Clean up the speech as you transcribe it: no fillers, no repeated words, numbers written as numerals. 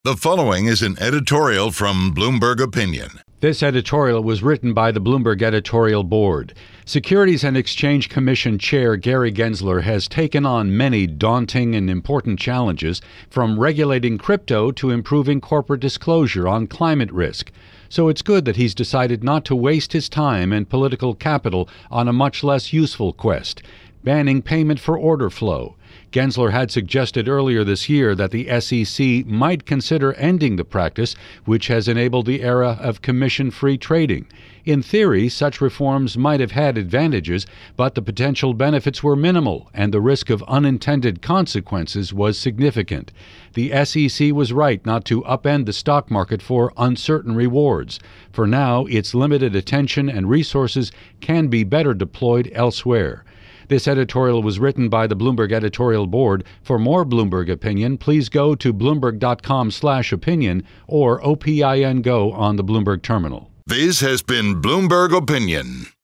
The following is an editorial from Bloomberg Opinion. This editorial was written by the Bloomberg editorial board. Securities and Exchange Commission Chair Gary Gensler has taken on many daunting and important challenges, from regulating crypto to improving corporate disclosure on climate risk. So it's good that he's decided not to waste his time and political capital on a much less useful quest, banning payment for order flow. Gensler had suggested earlier this year that the SEC might consider ending the practice, which has enabled the era of commission-free trading. In theory, such reforms might have had advantages, but the potential benefits were minimal, and the risk of unintended consequences was significant. The SEC was right not to upend the stock market for uncertain rewards. For now, its limited attention and resources can be better deployed elsewhere. This editorial was written by the Bloomberg editorial board. For more Bloomberg Opinion, please go to bloomberg.com/opinion or OPIN Go on the Bloomberg terminal. This has been Bloomberg Opinion.